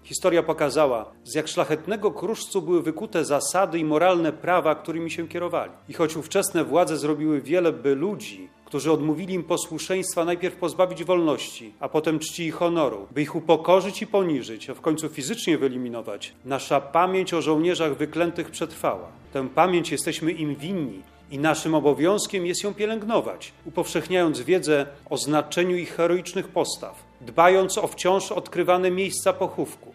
Historia pokazała, z jak szlachetnego kruszcu były wykute zasady i moralne prawa, którymi się kierowali. I choć ówczesne władze zrobiły wiele, by ludzi, którzy odmówili im posłuszeństwa, najpierw pozbawić wolności, a potem czci i honoru, by ich upokorzyć i poniżyć, a w końcu fizycznie wyeliminować, nasza pamięć o żołnierzach wyklętych przetrwała. Tę pamięć jesteśmy im winni i naszym obowiązkiem jest ją pielęgnować, upowszechniając wiedzę o znaczeniu ich heroicznych postaw, dbając o wciąż odkrywane miejsca pochówku,